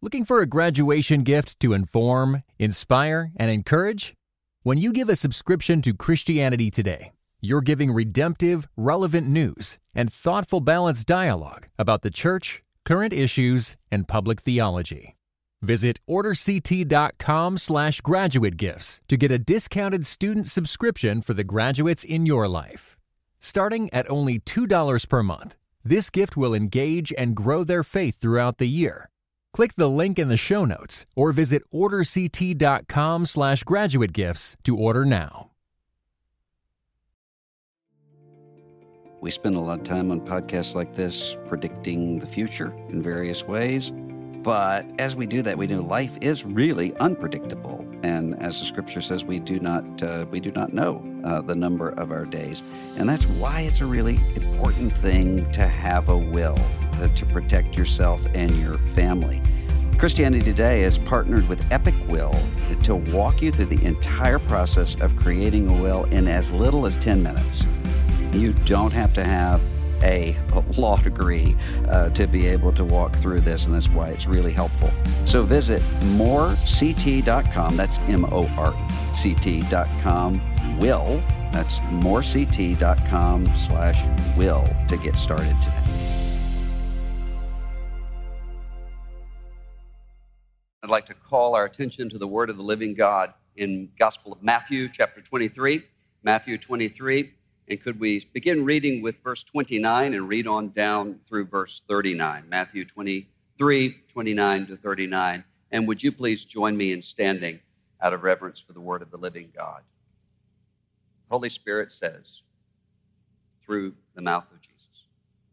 Looking for a graduation gift to inform, inspire, and encourage? When you give a subscription to Christianity Today, you're giving redemptive, relevant news and thoughtful, balanced dialogue about the church, current issues, and public theology. Visit orderct.com/graduate gifts to get a discounted student subscription for the graduates in your life. Starting at only $2 per month, this gift will engage and grow their faith throughout the year. Click the link in the show notes or visit orderct.com/graduate gifts to order now. We spend a lot of time on podcasts like this predicting the future in various ways. But as we do that, we know life is really unpredictable. And as the scripture says, we do not know the number of our days. And that's why it's a really important thing to have a will to protect yourself and your family. Christianity Today has partnered with Epic Will to walk you through the entire process of creating a will in as little as 10 minutes. You don't have to have a law degree to be able to walk through this, and that's why it's really helpful. So visit morect.com, that's morect.com, will, that's morect.com/will to get started today. I'd like to call our attention to the Word of the living God in Gospel of Matthew, chapter 23, Matthew 23. And could we begin reading with verse 29 and read on down through verse 39? Matthew 23, 29 to 39. And would you please join me in standing out of reverence for the word of the living God? Holy Spirit says, through the mouth of Jesus,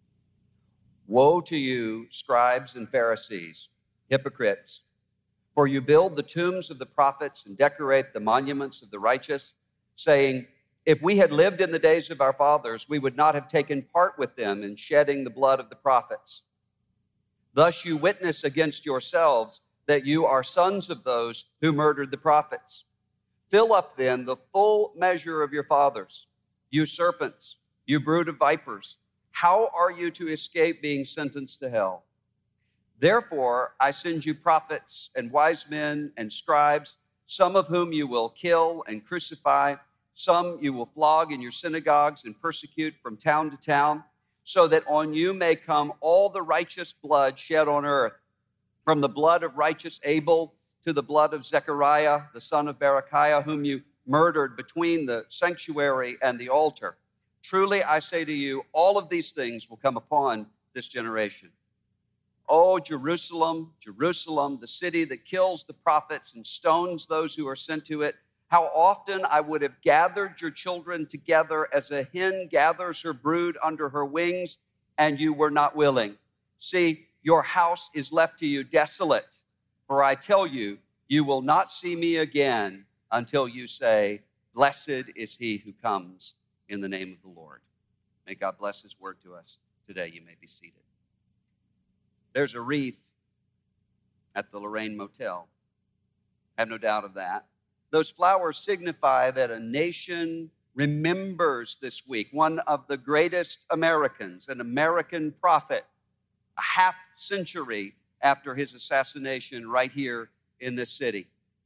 "Woe to you, scribes and Pharisees, hypocrites, for you build the tombs of the prophets and decorate the monuments of the righteous, saying, 'If we had lived in the days of our fathers, we would not have taken part with them in shedding the blood of the prophets.' Thus you witness against yourselves that you are sons of those who murdered the prophets. Fill up then the full measure of your fathers. You serpents, you brood of vipers, how are you to escape being sentenced to hell? Therefore I send you prophets and wise men and scribes, some of whom you will kill and crucify, some you will flog in your synagogues and persecute from town to town, so that on you may come all the righteous blood shed on earth, from the blood of righteous Abel to the blood of Zechariah, the son of Berechiah, whom you murdered between the sanctuary and the altar. Truly I say to you, all of these things will come upon this generation. Oh, Jerusalem, Jerusalem, the city that kills the prophets and stones those who are sent to it, how often I would have gathered your children together as a hen gathers her brood under her wings, and you were not willing. See, your house is left to you desolate. For I tell you, you will not see me again until you say, 'Blessed is he who comes in the name of the Lord.'" May God bless his word to us today. You may be seated. There's a wreath at the Lorraine Motel. I have no doubt of that. Those flowers signify that a nation remembers this week one of the greatest Americans, an American prophet, a half century after his assassination right here in this city.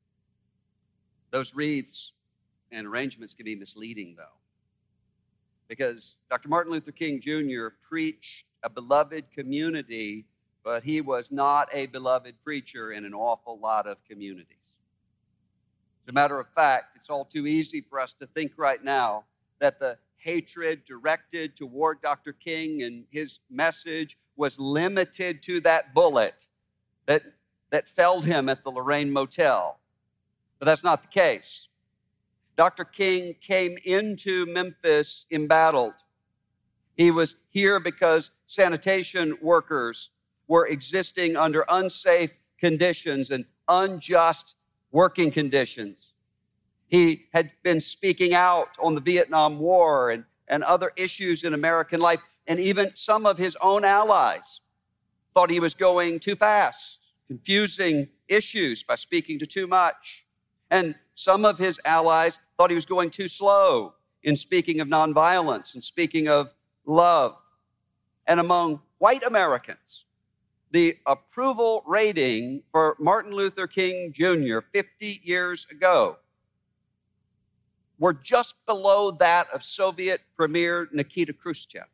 Those wreaths and arrangements can be misleading, though, because Dr. Martin Luther King Jr. preached a beloved community, but he was not a beloved preacher in an awful lot of communities. As a matter of fact, it's all too easy for us to think right now that the hatred directed toward Dr. King and his message was limited to that bullet that felled him at the Lorraine Motel. But that's not the case. Dr. King came into Memphis embattled. He was here because sanitation workers were existing under unsafe conditions and unjust working conditions. He had been speaking out on the Vietnam War and other issues in American life, and even some of his own allies thought he was going too fast, confusing issues by speaking to too much. And some of his allies thought he was going too slow in speaking of nonviolence and speaking of love. And among white Americans, the approval rating for Martin Luther King Jr. 50 years ago were just below that of Soviet Premier Nikita Khrushchev.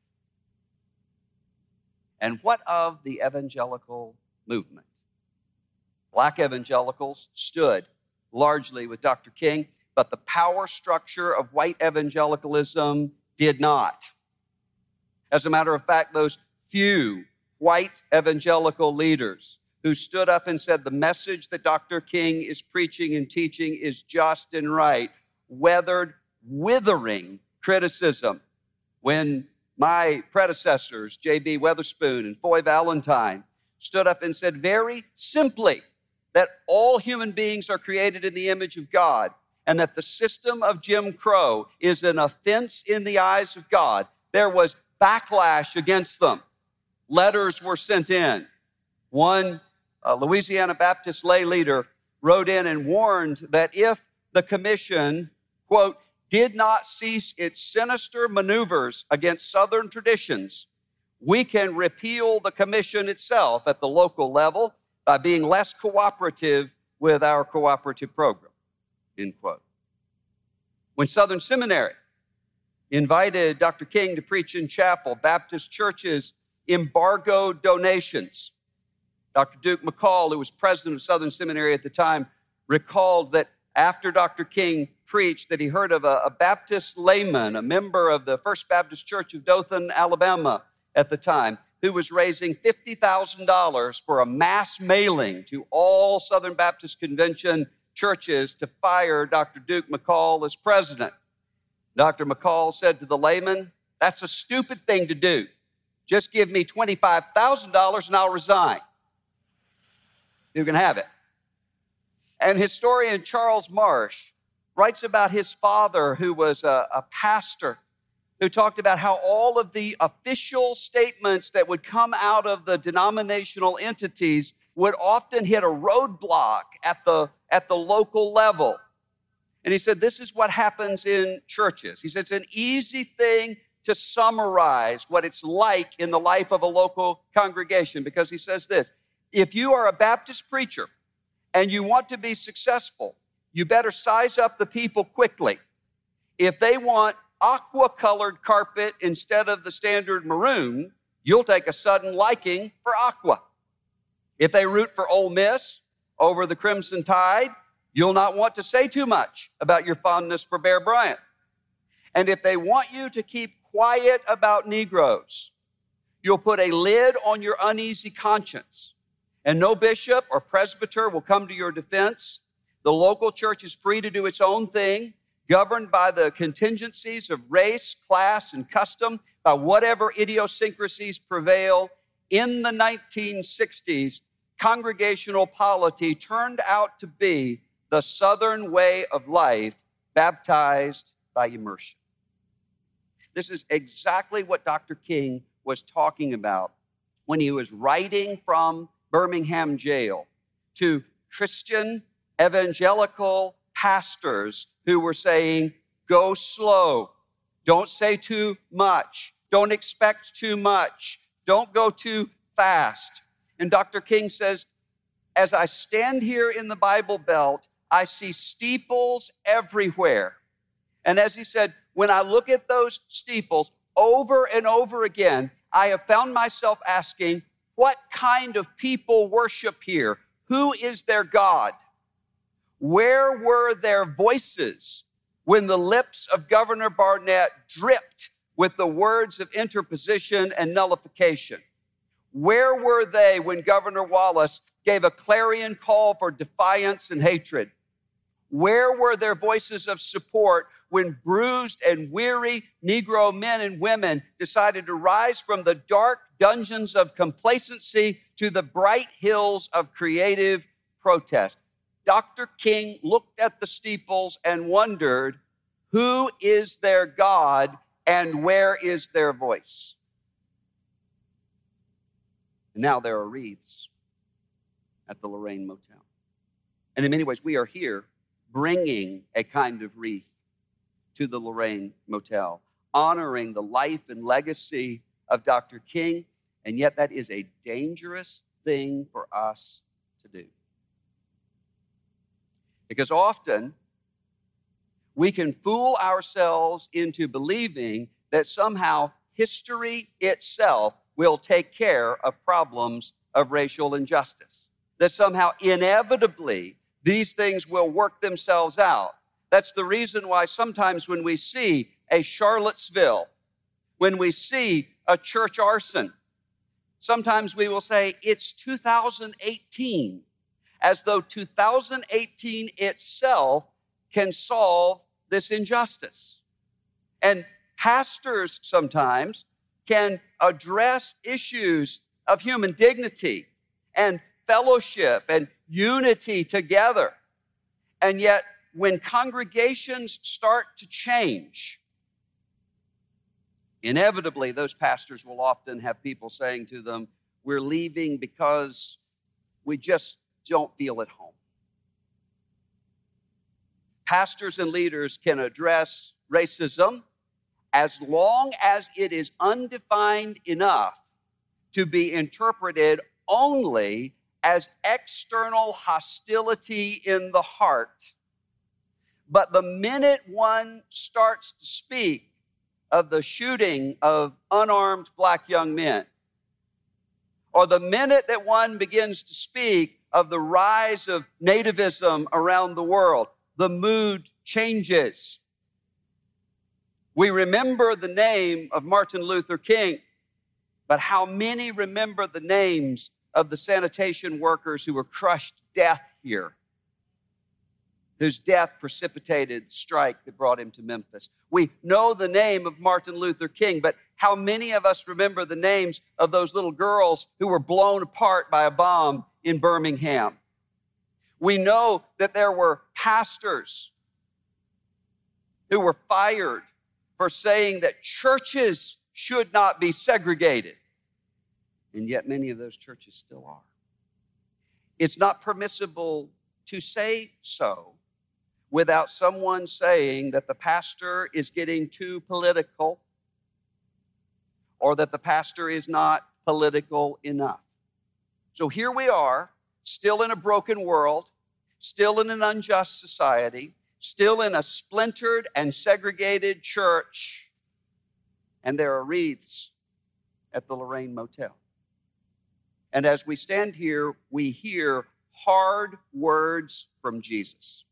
And what of the evangelical movement? Black evangelicals stood largely with Dr. King, but the power structure of white evangelicalism did not. As a matter of fact, those few white evangelical leaders who stood up and said the message that Dr. King is preaching and teaching is just and right, weathered withering criticism when my predecessors, J.B. Weatherspoon and Foy Valentine, stood up and said very simply that all human beings are created in the image of God and that the system of Jim Crow is an offense in the eyes of God. There was backlash against them. Letters were sent in. One Louisiana Baptist lay leader wrote in and warned that if the commission, quote, did not cease its sinister maneuvers against Southern traditions, we can repeal the commission itself at the local level by being less cooperative with our cooperative program, end quote. When Southern Seminary invited Dr. King to preach in chapel, Baptist churches embargoed donations. Dr. Duke McCall, who was president of Southern Seminary at the time, recalled that after Dr. King preached that he heard of a Baptist layman, a member of the First Baptist Church of Dothan, Alabama at the time, who was raising $50,000 for a mass mailing to all Southern Baptist Convention churches to fire Dr. Duke McCall as president. Dr. McCall said to the layman, "That's a stupid thing to do. Just give me $25,000 and I'll resign." You can have it. And historian Charles Marsh writes about his father, who was a pastor, who talked about how all of the official statements that would come out of the denominational entities would often hit a roadblock at the local level. And he said, this is what happens in churches. He said, it's an easy thing to summarize what it's like in the life of a local congregation, because he says this: if you are a Baptist preacher and you want to be successful, you better size up the people quickly. If they want aqua-colored carpet instead of the standard maroon, you'll take a sudden liking for aqua. If they root for Ole Miss over the Crimson Tide, you'll not want to say too much about your fondness for Bear Bryant. And if they want you to keep quiet about Negroes, you'll put a lid on your uneasy conscience. And no bishop or presbyter will come to your defense. The local church is free to do its own thing, governed by the contingencies of race, class, and custom, by whatever idiosyncrasies prevail. In the 1960s, congregational polity turned out to be the Southern way of life, baptized by immersion. This is exactly what Dr. King was talking about when he was writing from Birmingham jail to Christian evangelical pastors who were saying, go slow, don't say too much, don't expect too much, don't go too fast. And Dr. King says, as I stand here in the Bible Belt, I see steeples everywhere. And as he said, when I look at those steeples over and over again, I have found myself asking, what kind of people worship here? Who is their God? Where were their voices when the lips of Governor Barnett dripped with the words of interposition and nullification? Where were they when Governor Wallace gave a clarion call for defiance and hatred? Where were their voices of support when bruised and weary Negro men and women decided to rise from the dark dungeons of complacency to the bright hills of creative protest? Dr. King looked at the steeples and wondered, who is their God and where is their voice? And now there are wreaths at the Lorraine Motel. And in many ways, we are here bringing a kind of wreath to the Lorraine Motel, honoring the life and legacy of Dr. King. And yet that is a dangerous thing for us to do. Because often we can fool ourselves into believing that somehow history itself will take care of problems of racial injustice, that somehow inevitably these things will work themselves out. That's the reason why sometimes when we see a Charlottesville, when we see a church arson, sometimes we will say it's 2018, as though 2018 itself can solve this injustice. And pastors sometimes can address issues of human dignity and fellowship and unity together. And yet, when congregations start to change, inevitably those pastors will often have people saying to them, we're leaving because we just don't feel at home. Pastors and leaders can address racism as long as it is undefined enough to be interpreted only as external hostility in the heart. But the minute one starts to speak of the shooting of unarmed black young men, or the minute that one begins to speak of the rise of nativism around the world, the mood changes. We remember the name of Martin Luther King, but how many remember the names of the sanitation workers who were crushed to death here, whose death precipitated the strike that brought him to Memphis? We know the name of Martin Luther King, but how many of us remember the names of those little girls who were blown apart by a bomb in Birmingham? We know that there were pastors who were fired for saying that churches should not be segregated. And yet many of those churches still are. It's not permissible to say so without someone saying that the pastor is getting too political or that the pastor is not political enough. So here we are, still in a broken world, still in an unjust society, still in a splintered and segregated church, and there are wreaths at the Lorraine Motel. And as we stand here, we hear hard words from Jesus.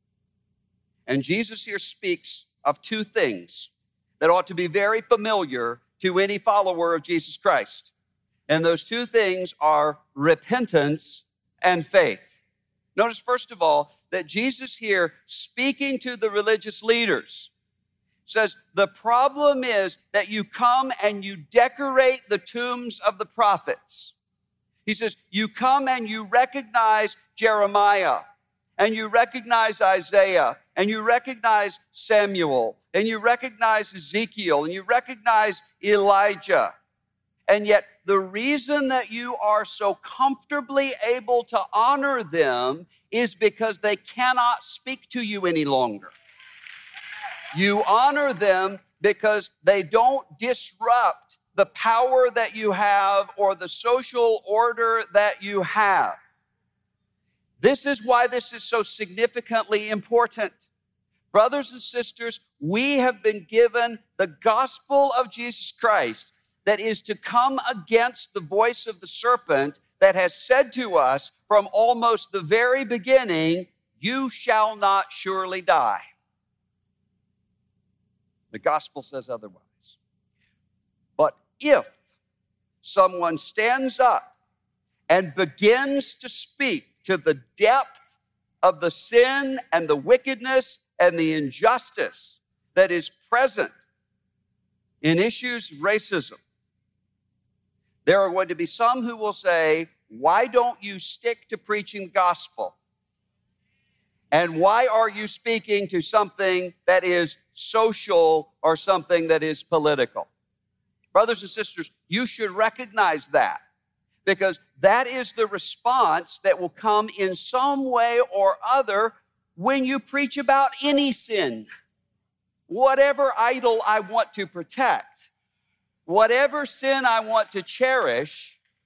And Jesus here speaks of two things that ought to be very familiar to any follower of Jesus Christ. And those two things are repentance and faith. Notice, first of all, that Jesus here, speaking to the religious leaders, says, the problem is that you come and you decorate the tombs of the prophets. He says, you come and you recognize Jeremiah, and you recognize Isaiah, and you recognize Samuel, and you recognize Ezekiel, and you recognize Elijah. And yet the reason that you are so comfortably able to honor them is because they cannot speak to you any longer. You honor them because they don't disrupt the power that you have or the social order that you have. This is why this is so significantly important. Brothers and sisters, we have been given the gospel of Jesus Christ that is to come against the voice of the serpent that has said to us from almost the very beginning, you shall not surely die. The gospel says otherwise. But if someone stands up and begins to speak to the depth of the sin and the wickedness and the injustice that is present in issues of racism, there are going to be some who will say, why don't you stick to preaching the gospel? And why are you speaking to something that is social or something that is political? Brothers and sisters, you should recognize that, because that is the response that will come in some way or other when you preach about any sin. Whatever idol I want to protect, whatever sin I want to cherish,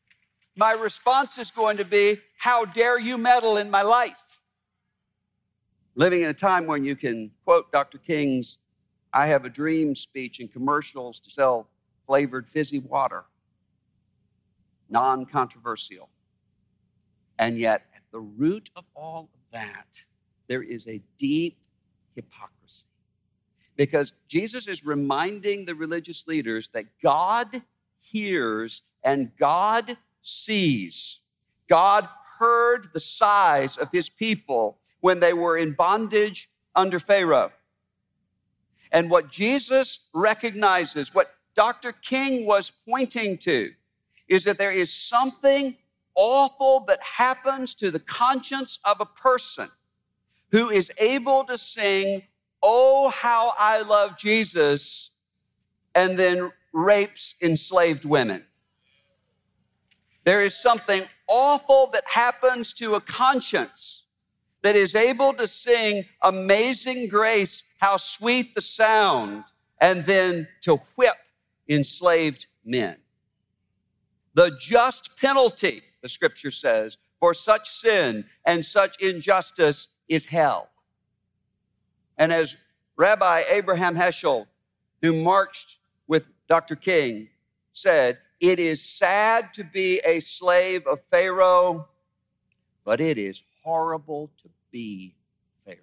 my response is going to be, how dare you meddle in my life? Living in a time when you can quote Dr. King's I Have a Dream speech in commercials to sell flavored fizzy water. Non-controversial. And yet, at the root of all of that, there is a deep hypocrisy. Because Jesus is reminding the religious leaders that God hears and God sees. God heard the sighs of his people when they were in bondage under Pharaoh. And what Jesus recognizes, what Dr. King was pointing to, is that there is something awful that happens to the conscience of a person who is able to sing, "Oh, how I love Jesus," and then rapes enslaved women. There is something awful that happens to a conscience that is able to sing "Amazing Grace, how sweet the sound," and then to whip enslaved men. The just penalty, the scripture says, for such sin and such injustice is hell. And as Rabbi Abraham Heschel, who marched with Dr. King, said, it is sad to be a slave of Pharaoh, but it is horrible to be Pharaoh.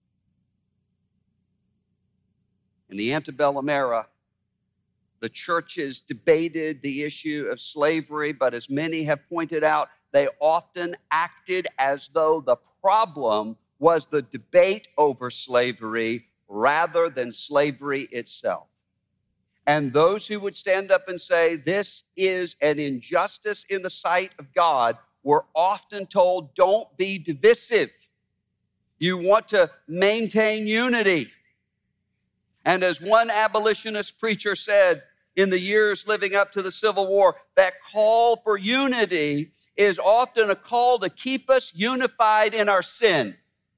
In the antebellum era, the churches debated the issue of slavery, but as many have pointed out, they often acted as though the problem was the debate over slavery rather than slavery itself. And those who would stand up and say, this is an injustice in the sight of God, were often told, don't be divisive. You want to maintain unity. And as one abolitionist preacher said in the years living up to the Civil War, that call for unity is often a call to keep us unified in our sin.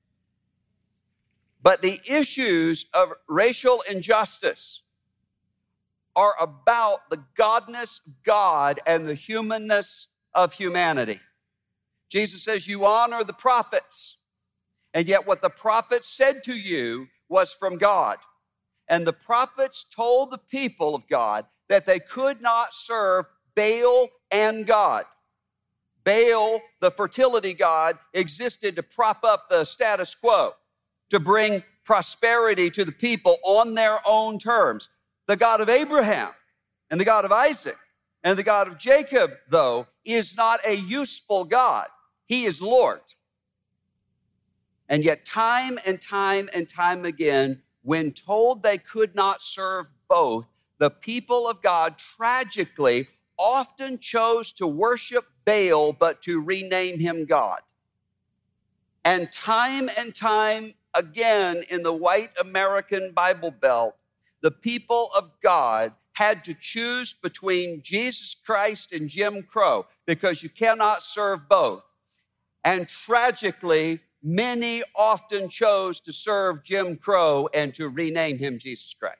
But the issues of racial injustice are about the godness of God and the humanness of humanity. Jesus says, you honor the prophets, and yet what the prophets said to you was from God. And the prophets told the people of God that they could not serve Baal and God. Baal, the fertility god, existed to prop up the status quo, to bring prosperity to the people on their own terms. The God of Abraham and the God of Isaac and the God of Jacob, though, is not a useful God. He is Lord. And yet time and time and time again, when told they could not serve both, the people of God tragically often chose to worship Baal, but to rename him God. And time again in the white American Bible Belt, the people of God had to choose between Jesus Christ and Jim Crow, because you cannot serve both. And tragically, many often chose to serve Jim Crow and to rename him Jesus Christ.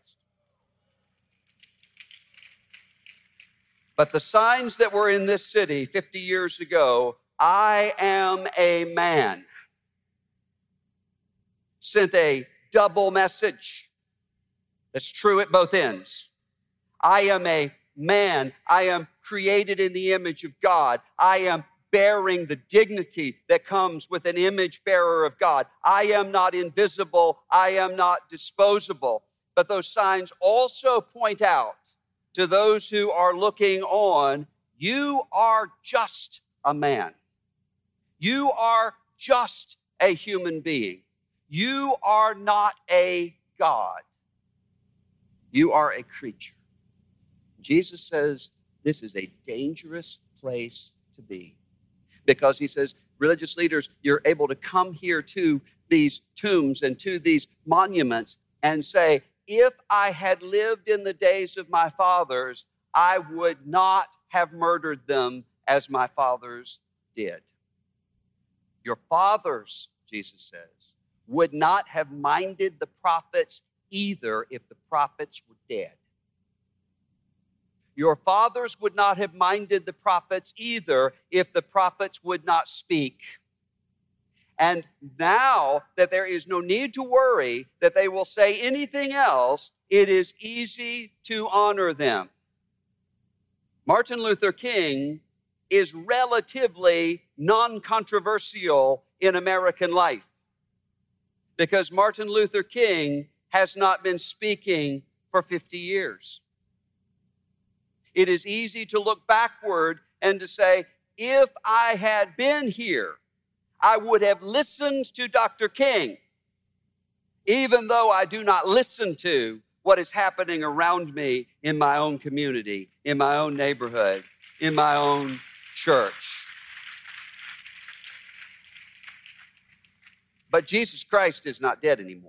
But the signs that were in this city 50 years ago, I am a man, sent a double message that's true at both ends. I am a man. I am created in the image of God. I am bearing the dignity that comes with an image bearer of God. I am not invisible. I am not disposable. But those signs also point out to those who are looking on, you are just a man. You are just a human being. You are not a God. You are a creature. Jesus says this is a dangerous place to be, because he says, religious leaders, you're able to come here to these tombs and to these monuments and say, if I had lived in the days of my fathers, I would not have murdered them as my fathers did. Your fathers, Jesus says, would not have minded the prophets either if the prophets were dead. Your fathers would not have minded the prophets either if the prophets would not speak. And now that there is no need to worry that they will say anything else, it is easy to honor them. Martin Luther King is relatively non-controversial in American life because Martin Luther King has not been speaking for 50 years. It is easy to look backward and to say, if I had been here, I would have listened to Dr. King, even though I do not listen to what is happening around me in my own community, in my own neighborhood, in my own church. But Jesus Christ is not dead anymore.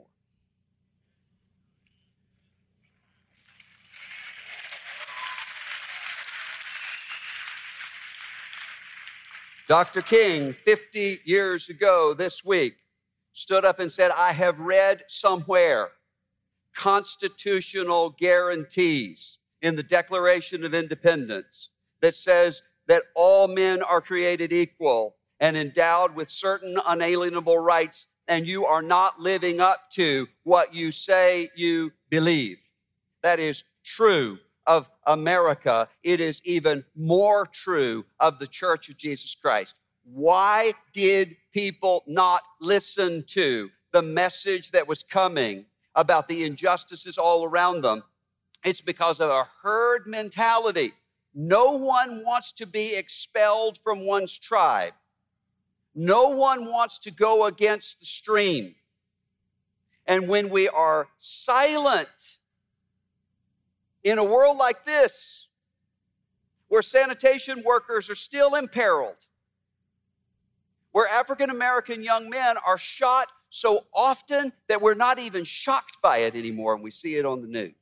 Dr. King, 50 years ago this week, stood up and said, I have read somewhere constitutional guarantees in the Declaration of Independence that says that all men are created equal and endowed with certain unalienable rights, and you are not living up to what you say you believe. That is true of America. It is even more true of the Church of Jesus Christ. Why did people not listen to the message that was coming about the injustices all around them? It's because of a herd mentality. No one wants to be expelled from one's tribe. No one wants to go against the stream. And when we are silent in a world like this, where sanitation workers are still imperiled, where African-American young men are shot so often that we're not even shocked by it anymore and we see it on the news.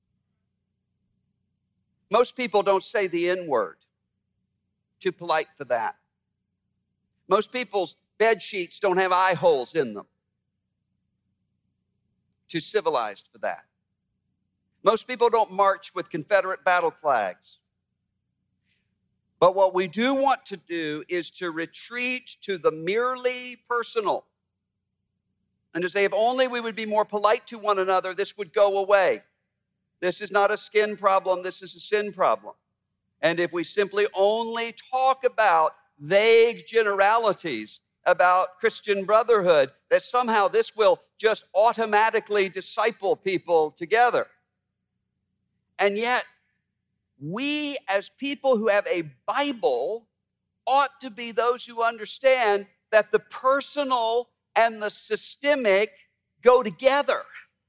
Most people don't say the N-word. Too polite for that. Most people's bed sheets don't have eye holes in them. Too civilized for that. Most people don't march with Confederate battle flags. But what we do want to do is to retreat to the merely personal and to say, if only we would be more polite to one another, this would go away. This is not a skin problem, this is a sin problem. And if we simply only talk about vague generalities about Christian brotherhood, that somehow this will just automatically disciple people together. And yet, we as people who have a Bible ought to be those who understand that the personal and the systemic go together.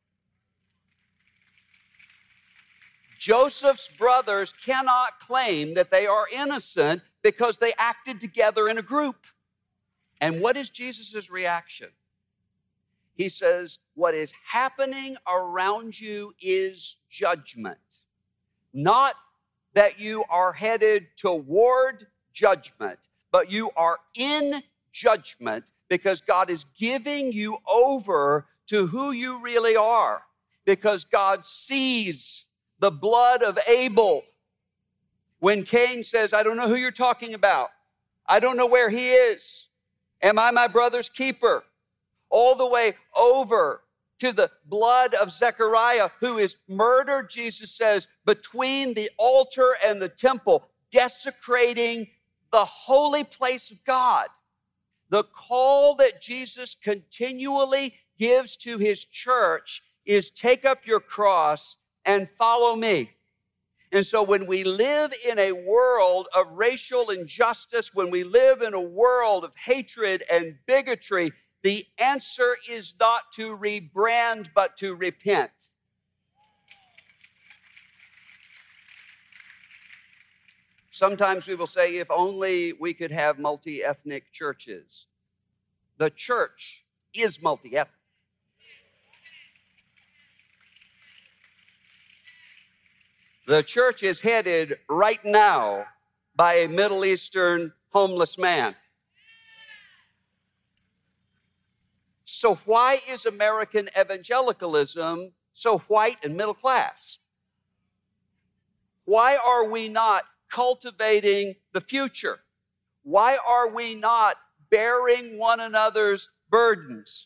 Joseph's brothers cannot claim that they are innocent because they acted together in a group. And what is Jesus' reaction? He says, what is happening around you is judgment. Not that you are headed toward judgment, but you are in judgment because God is giving you over to who you really are, because God sees the blood of Abel. When Cain says, I don't know who you're talking about. I don't know where he is. Am I my brother's keeper? All the way over to the blood of Zechariah, who is murdered, Jesus says, between the altar and the temple, desecrating the holy place of God. The call that Jesus continually gives to his church is take up your cross and follow me. And so when we live in a world of racial injustice, when we live in a world of hatred and bigotry, the answer is not to rebrand, but to repent. Sometimes we will say, if only we could have multi-ethnic churches. The church is multi-ethnic. The church is headed right now by a Middle Eastern homeless man. So why is American evangelicalism so white and middle class? Why are we not cultivating the future? Why are we not bearing one another's burdens?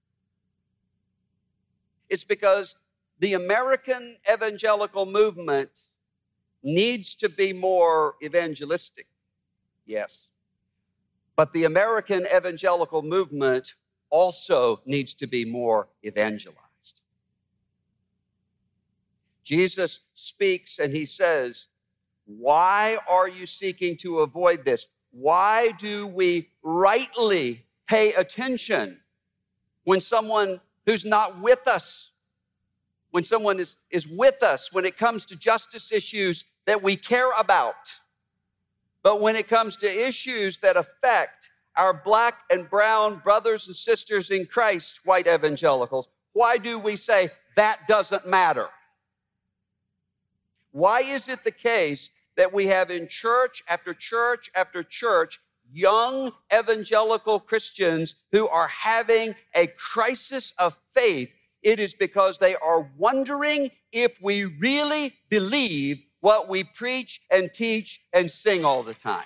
It's because the American evangelical movement needs to be more evangelistic, yes. But the American evangelical movement also needs to be more evangelized. Jesus speaks and he says, why are you seeking to avoid this? Why do we rightly pay attention when someone who's not with us, when someone is with us, when it comes to justice issues that we care about, but when it comes to issues that affect our black and brown brothers and sisters in Christ, white evangelicals, why do we say that doesn't matter? Why is it the case that we have in church after church after church young evangelical Christians who are having a crisis of faith? It is because they are wondering if we really believe what we preach and teach and sing all the time.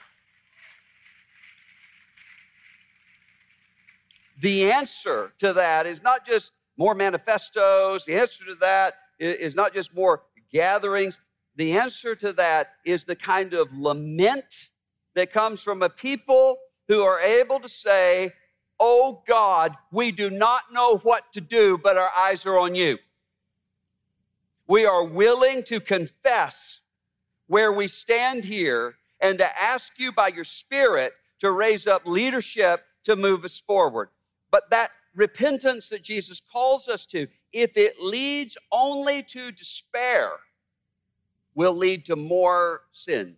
The answer to that is not just more manifestos. The answer to that is not just more gatherings. The answer to that is the kind of lament that comes from a people who are able to say, oh God, we do not know what to do, but our eyes are on you. We are willing to confess where we stand here and to ask you by your Spirit to raise up leadership to move us forward. But that repentance that Jesus calls us to, if it leads only to despair, will lead to more sin.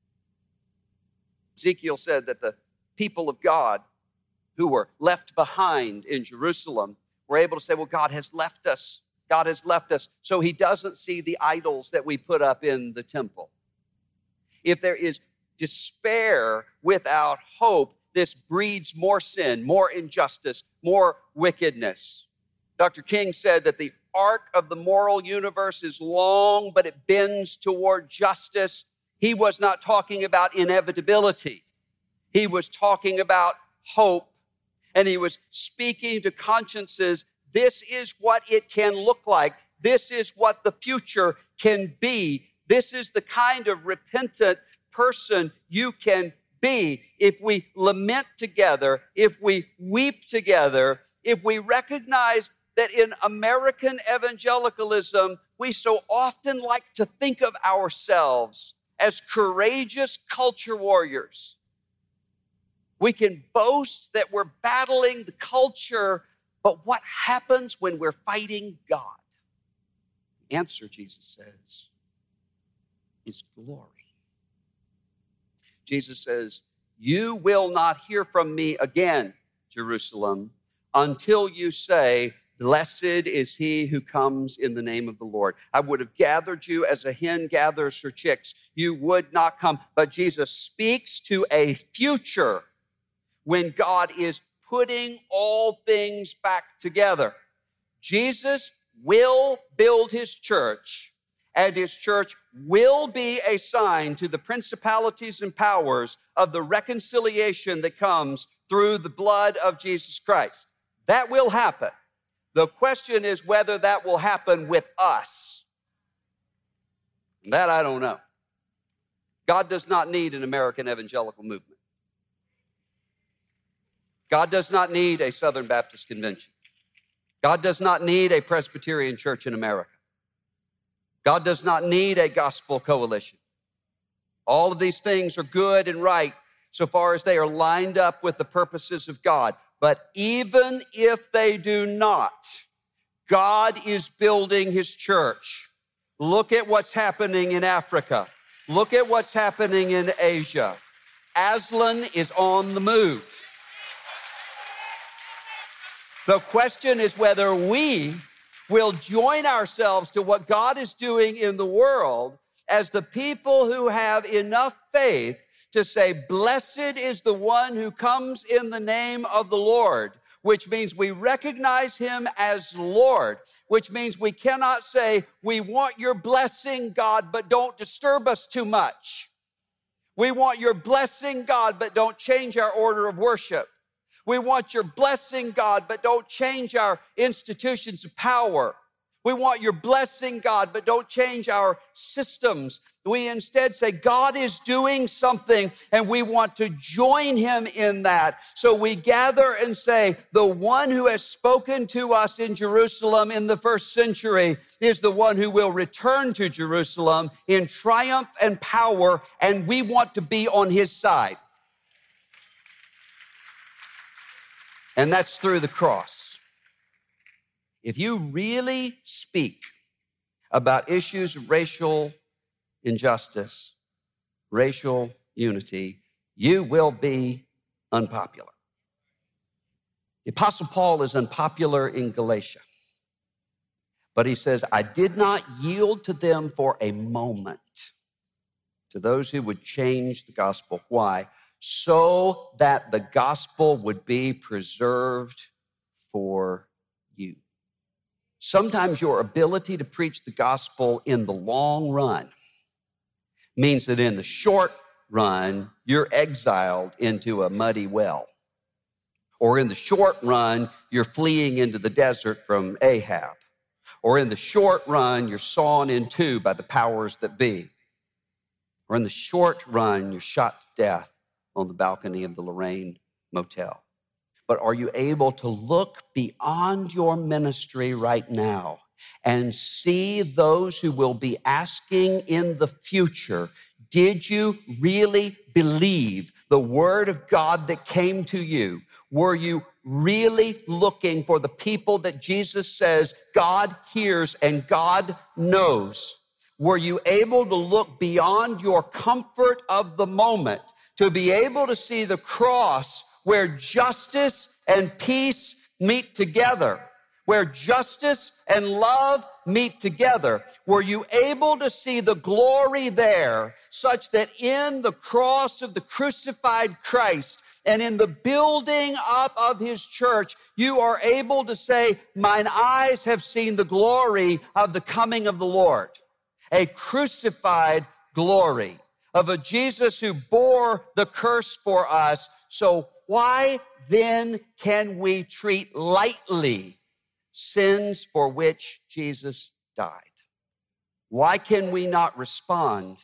Ezekiel said that the people of God who were left behind in Jerusalem were able to say, well, God has left us. God has left us. So he doesn't see the idols that we put up in the temple. If there is despair without hope, this breeds more sin, more injustice, more wickedness. Dr. King said that the arc of the moral universe is long, but it bends toward justice. He was not talking about inevitability. He was talking about hope, and he was speaking to consciences. This is what it can look like. This is what the future can be. This is the kind of repentant person you can be if we lament together, if we weep together, if we recognize that in American evangelicalism, we so often like to think of ourselves as courageous culture warriors. We can boast that we're battling the culture, but what happens when we're fighting God? The answer, Jesus says, is glory. Jesus says, you will not hear from me again, Jerusalem, until you say, blessed is he who comes in the name of the Lord. I would have gathered you as a hen gathers her chicks. You would not come. But Jesus speaks to a future when God is putting all things back together. Jesus will build his church, and his church will be a sign to the principalities and powers of the reconciliation that comes through the blood of Jesus Christ. That will happen. The question is whether that will happen with us. And that I don't know. God does not need an American evangelical movement. God does not need a Southern Baptist Convention. God does not need a Presbyterian church in America. God does not need a gospel coalition. All of these things are good and right so far as they are lined up with the purposes of God. But even if they do not, God is building his church. Look at what's happening in Africa. Look at what's happening in Asia. Aslan is on the move. The question is whether we will join ourselves to what God is doing in the world as the people who have enough faith to say, blessed is the one who comes in the name of the Lord. which means we recognize him as Lord, which means we cannot say, we want your blessing, God, but don't disturb us too much. We want your blessing, God, but don't change our order of worship. We want your blessing, God, but don't change our institutions of power. We want your blessing, God, but don't change our systems. We instead say, God is doing something, and we want to join him in that. So we gather and say, the one who has spoken to us in Jerusalem in the first century is the one who will return to Jerusalem in triumph and power, and we want to be on his side. And that's through the cross. If you really speak about issues of racial injustice, racial unity, you will be unpopular. The Apostle Paul is unpopular in Galatia, but he says, I did not yield to them for a moment, to those who would change the gospel. Why? So that the gospel would be preserved for you. Sometimes your ability to preach the gospel in the long run means that in the short run, you're exiled into a muddy well. Or in the short run, you're fleeing into the desert from Ahab. Or in the short run, you're sawn in two by the powers that be. Or in the short run, you're shot to death on the balcony of the Lorraine Motel. But are you able to look beyond your ministry right now and see those who will be asking in the future, did you really believe the word of God that came to you? Were you really looking for the people that Jesus says God hears and God knows? Were you able to look beyond your comfort of the moment to be able to see the cross where justice and peace meet together, where justice and love meet together? Were you able to see the glory there such that in the cross of the crucified Christ and in the building up of his church, you are able to say, mine eyes have seen the glory of the coming of the Lord, a crucified glory of a Jesus who bore the curse for us. So why then can we treat lightly sins for which Jesus died? Why can we not respond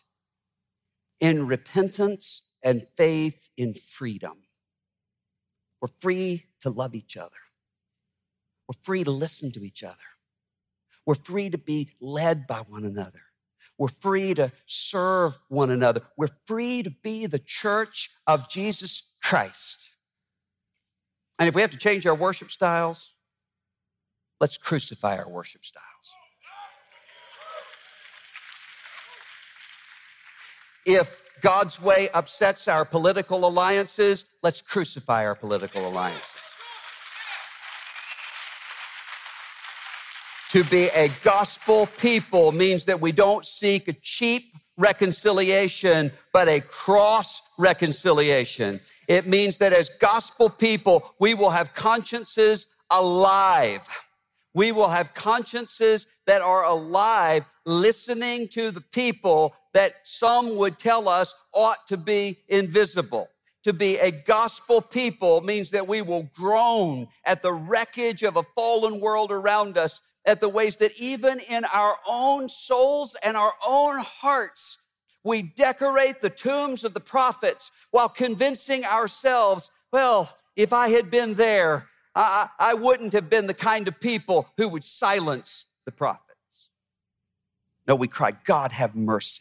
in repentance and faith in freedom? We're free to love each other. We're free to listen to each other. We're free to be led by one another. We're free to serve one another. We're free to be the church of Jesus Christ. And if we have to change our worship styles, let's crucify our worship styles. If God's way upsets our political alliances, let's crucify our political alliances. To be a gospel people means that we don't seek a cheap reconciliation, but a cross reconciliation. It means that as gospel people, we will have consciences alive. We will have consciences that are alive, listening to the people that some would tell us ought to be invisible. To be a gospel people means that we will groan at the wreckage of a fallen world around us, at the ways that even in our own souls and our own hearts, we decorate the tombs of the prophets while convincing ourselves, well, if I had been there, I wouldn't have been the kind of people who would silence the prophets. No, we cry, God, have mercy.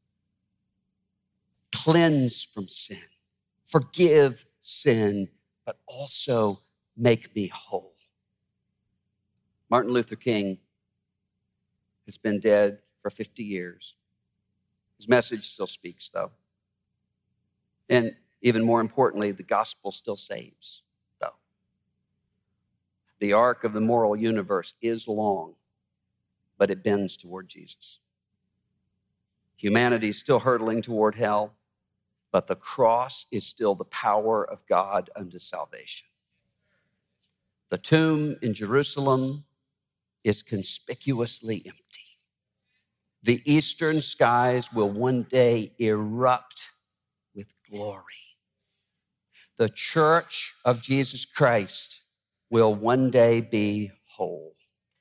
Cleanse from sin. Forgive sin, but also make me whole. Martin Luther King has been dead for 50 years. His message still speaks, though. And even more importantly, the gospel still saves, though. The arc of the moral universe is long, but it bends toward Jesus. Humanity is still hurtling toward hell, but the cross is still the power of God unto salvation. The tomb in Jerusalem is conspicuously empty. The eastern skies will one day erupt with glory. The church of Jesus Christ will one day be whole.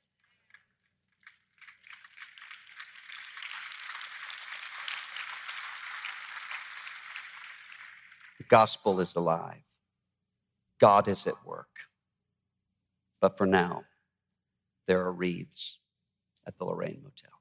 The gospel is alive. God is at work. But for now, there are wreaths at the Lorraine Motel.